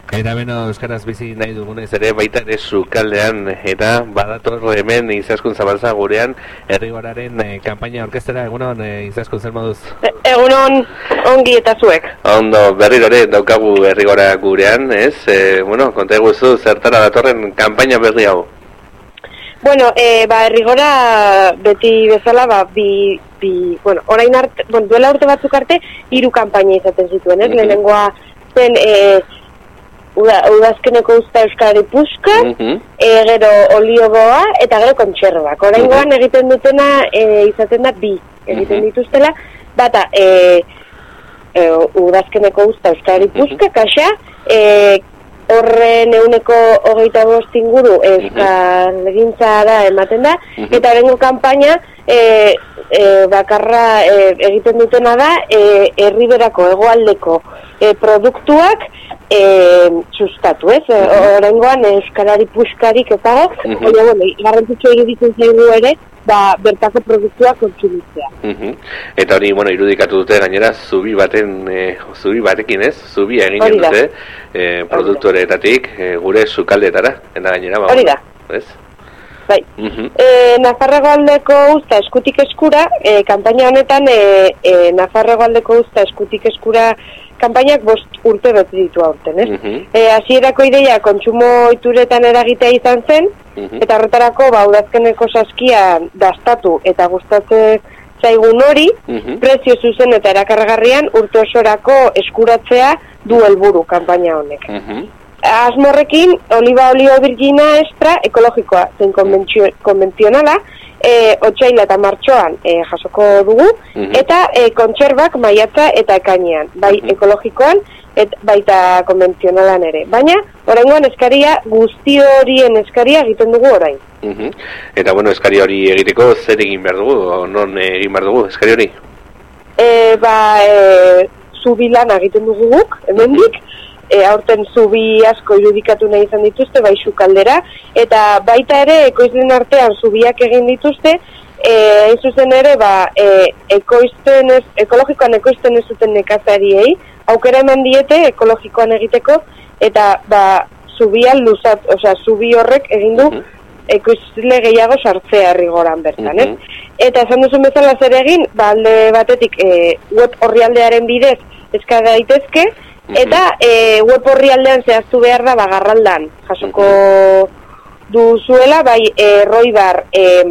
Eta beno, euskaraz bizi nahi dugunez ere, baita ere sukaldean, eta badator hemen Izaskun Zabalza gurean, Errigoraren kanpaina orkestera, egunon Izaskun zer moduz? Egunon, ongi eta zuek. Ondo, berriro ere daukagu Errigora gurean, ez? Bueno, konta eguzu, zertara datorren kanpaina berri hau? Bueno, Errigora beti bezala, orain arte, duela urte batzuk arte, 3 kanpaina izaten zituen, ez? Lehenengoa zen, udazkeneko usta Euskari Puska, gero oliogoa eta gero kontserbak. Oraingoan egiten dutena izaten da 2 egiten dituztela, bata udazkeneko usta Euskari Puska, kaxa, horren 125 inguru euskal egintza da ematen da, eta horrengo kanpaina bakarra egiten dutena da herriberako hegoaldeko produktuak sustatu, ez? Oraingoan euskarari puskarik ez dago, baina garrantzitsua iruditzen zaigu ere, bertako produktuak kontsumitzea. Eta hori, irudikatu dute gainera zubi batekin, ez? Zubia eginen dute produktuaretatik gure sukaldetara, eta gainera, hori da. Ez? Bai. Nafarroa aldeko usta eskutik eskura, kanpaina honetan Nafarroa aldeko usta eskutik eskura kanpainak 5 urte bete ditu aurten, ez? Hasierako ideia kontsumo ohituretan eragitea izan zen, eta horretarako udazkeneko saskia dastatu eta gustatzen zaigun hori, prezio zuzen eta erakargarrian urte osorako eskuratzea du helburu kanpaina honek. Asmorrekin, oliba olio virgina extra ekologikoa zen konbentzionala, otsaila eta martxoan jasoko dugu, eta kontserbak maiatza eta ekainean, bai ekologikoan, baita konbentzionalan ere. Baina, oraingoan eskaria, guzti horien eskaria egiten dugu orain. Eta eskari hori egiteko zer egin behar dugu, non egin behar dugu eskari hori? Zubilan egiten dugu guk, hemendik, aurten zubi asko irudikatu nahi izan dituzte, bai sukaldera, eta baita ere ekoizlen artean zubiak egin dituzte, hain zuzen ere, ekologikoan ekoizten ez zuten nekazariei, aukera eman diete ekologikoan egiteko, eta zubian luzat, zubi horrek egin du ekoizle gehiago sartzea Errigoran bertan, ez? Eta esan duzun bezala zer egin, alde batetik web orrialdearen bidez eska daitezke, eta web orrialdean zehaztu behar da Garraldan jasoko duzuela, bai Roibar,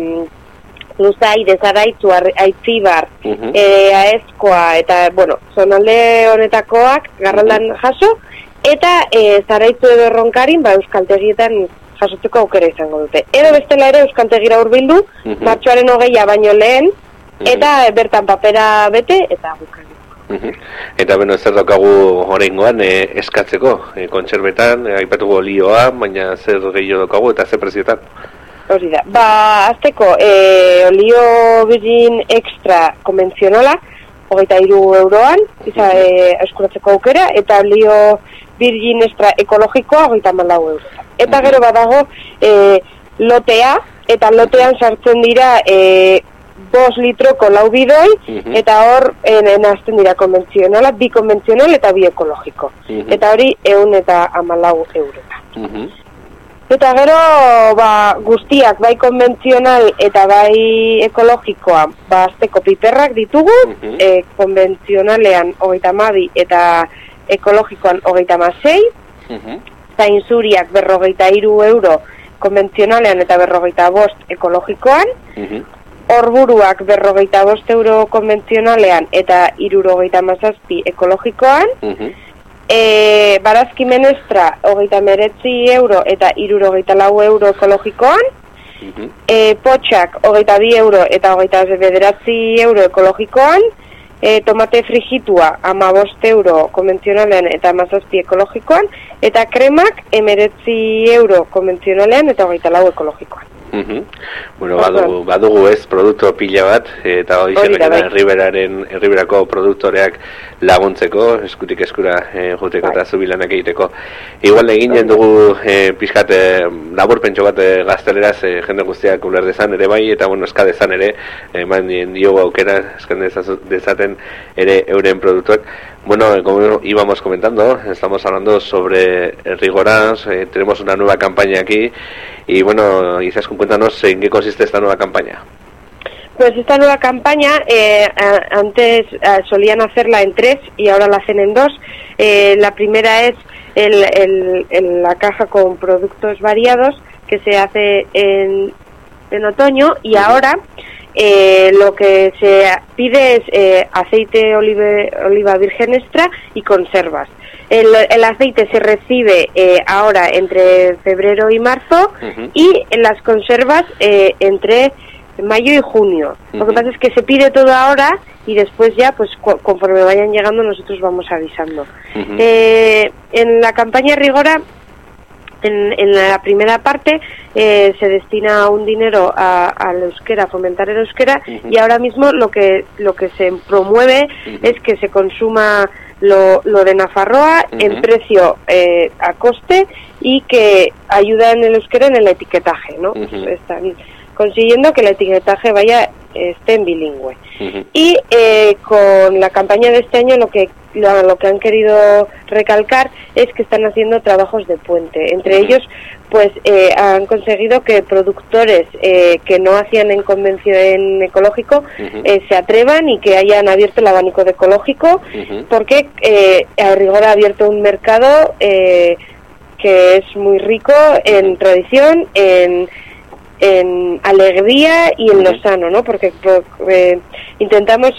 Luzai, Desaraizu, Aitzibar, Aezkoa, eta, zonalde honetakoak Garraldan jaso, eta Zaraitzu edo Erronkarin, euskaltegietan jasotzeko aukera izango dute. Edo bestela ere euskaltegira hurbildu, martxoaren 20 baino lehen, eta bertan papera bete, eta bukan. Eta zer daukagu oraingoan eskatzeko, kontserbetan, aipatuko olioa, baina zer gehiago daukagu eta zer prezioetan? Hori da, azteko olio virgin extra konbentzionala, 23 euroan, eskuratzeko aukera, eta olio virgin extra ekologikoa 34 euroan. Eta gero badago lotea, eta lotean sartzen dira 2 litroko 4 bidoi, eta hor nazten dira konbentzionala, 2 konbentzional eta 2 ekologiko. Eta hori 114 eurota. Eta gero, guztiak, bai konbentzional eta bai ekologikoa, azteko piperrak ditugu, konbentzionalean 32 eta ekologikoan 36, zainzuriak 43 euro konbentzionalean eta 45 ekologikoan, Orburuak 45 euro konbentzionalean eta 77 ekologikoan, barazki menestra 39 euro eta 64 euro ekologikoan, potxak 22 euro eta 29 euro ekologikoan, tomate frigitua 15 euro konbentzionalean eta 17 ekologikoan, eta kremak 19 euro konbentzionalean eta 24 ekologikoan. Badugu ez produktu pila bat, eta hori Erriberako produktoreak laguntzeko, eskutik eskura juteko eta zubilanak egiteko. Igual eginen dugu pixkat laburpentxo bat gazteleraz jende guztiak uler dezan ere bai, eta eska dezan ere, eman diogu aukera, eskan dezaten ere euren produktuak. Bueno, como íbamos comentando, estamos hablando sobre Rigoras, tenemos una nueva campaña aquí y bueno, Izaskun, cuéntanos en qué consiste esta nueva campaña. Pues esta nueva campaña, antes solían hacerla en 3 y ahora la hacen en 2. La primera es la caja con productos variados que se hace en otoño y ahora lo que se pide es aceite oliva virgen extra y conservas. El aceite se recibe ahora entre febrero y marzo y las conservas entre mayo y junio. Lo que pasa es que se pide todo ahora y después ya, pues conforme vayan llegando nosotros vamos avisando. En la campaña Rigora, en la primera parte se destina un dinero al euskera, a fomentar el euskera, y ahora mismo lo que se promueve es que se consuma lo de Nafarroa en precio a coste y que ayuda en el euskera en el etiquetaje, ¿no? Están consiguiendo que el etiquetaje esté en bilingüe. Y con la campaña de este año lo que han querido recalcar es que están haciendo trabajos de puente. Entre ellos, pues han conseguido que productores que no hacían en ecológico se atrevan y que hayan abierto el abanico de ecológico, porque a rigor ha abierto un mercado que es muy rico en tradición, en alegría y en lo sano, ¿no? Porque intentamos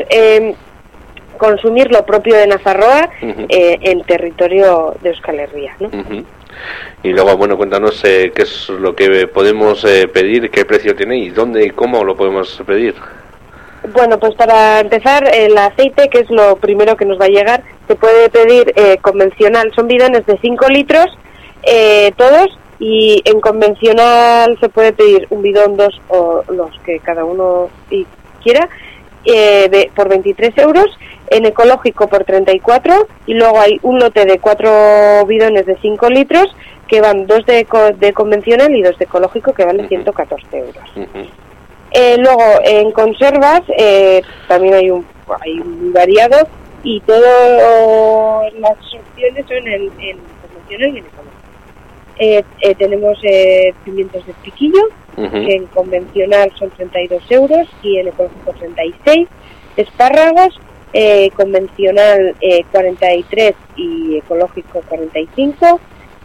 consumir lo propio de Nafarroa en territorio de Euskal Herria, ¿no? Y luego, bueno, cuéntanos qué es lo que podemos pedir, qué precio tiene y dónde y cómo lo podemos pedir. Bueno, pues para empezar, el aceite, que es lo primero que nos va a llegar, se puede pedir convencional, son bidones de 5 litros, todos, y en convencional se puede pedir un bidón, 2 o los que cada uno quiera, por 23 euros, en ecológico por 34, y luego hay un lote de 4 bidones de 5 litros que van 2 de convencional y 2 de ecológico, que vale 114 euros. Luego en conservas también hay un variado, y todas las opciones son en convencional y en ecológico. Tenemos pimientos de piquillo, que en convencional son 32 euros y en ecológico 36. Espárragos, convencional 43 y ecológico 45.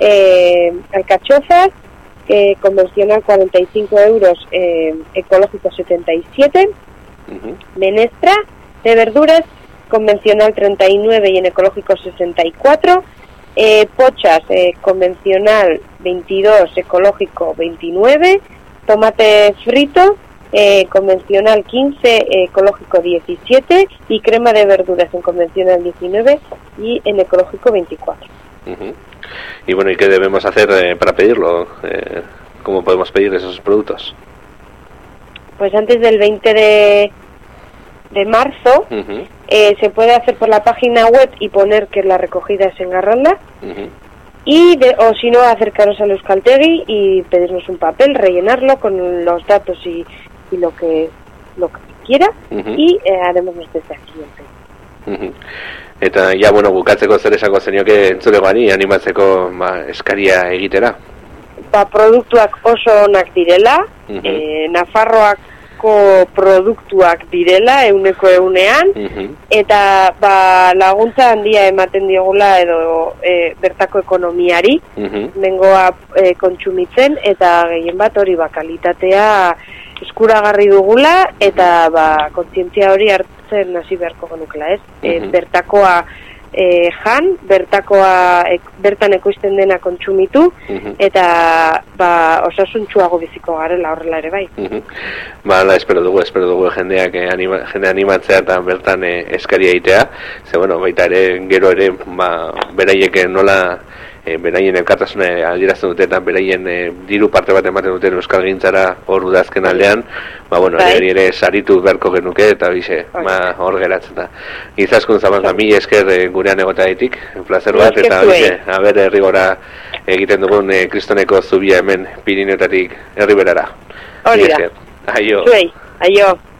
Alcachofas, convencional 45 euros, ecológico 77. Menestra de verduras, convencional 39 y en ecológico 64. Pochas, convencional 22, ecológico 29. Tomate frito, convencional 15, ecológico 17. Y crema de verduras en convencional 19 y en ecológico 24. Y bueno, ¿y qué debemos hacer para pedirlo? ¿Cómo podemos pedir esos productos? Pues antes del 20 de marzo se puede hacer por la página web y poner que la recogida es en Garralda, o si no, acercaros al Euskaltegi y pedirnos un papel, rellenarlo con los datos y lo que quiera, y haremos desde aquí. Eta ja, bueno, bukatzeko zer esango zenioke entzulegoari animatzeko eskaria egitera? Produktuak oso onak direla, Nafarroako produktuak direla, 100%, eta laguntza handia ematen diogula edo bertako ekonomiari, nengoa kontsumitzen, eta gehien bat hori kalitatea eskuragarri dugula, eta kontzientzia hori hartzen hasi beharko genukela, ez? Bertakoa bertan ekoizten dena kontsumitu, eta osasuntsuago biziko garela horrela ere bai. Espero dugu jendeak jende animatzea eta bertan eskaria egitea, ze bueno, baita ere, gero ere, beraiek nola beraien elkartasuna adierazten dute eta beraien diru parte bat ematen duten euskalgintzara hor udazken aldean, ere saritu beharko genuke eta bize, hor geratzen da. Izaskun Zabalza, mi esker gurean egotaitik, placer bat, eta bize, Rigora egiten dugun kristoneko zubia hemen Pirineotatik Erriberara. Hori da. Aio. Aio.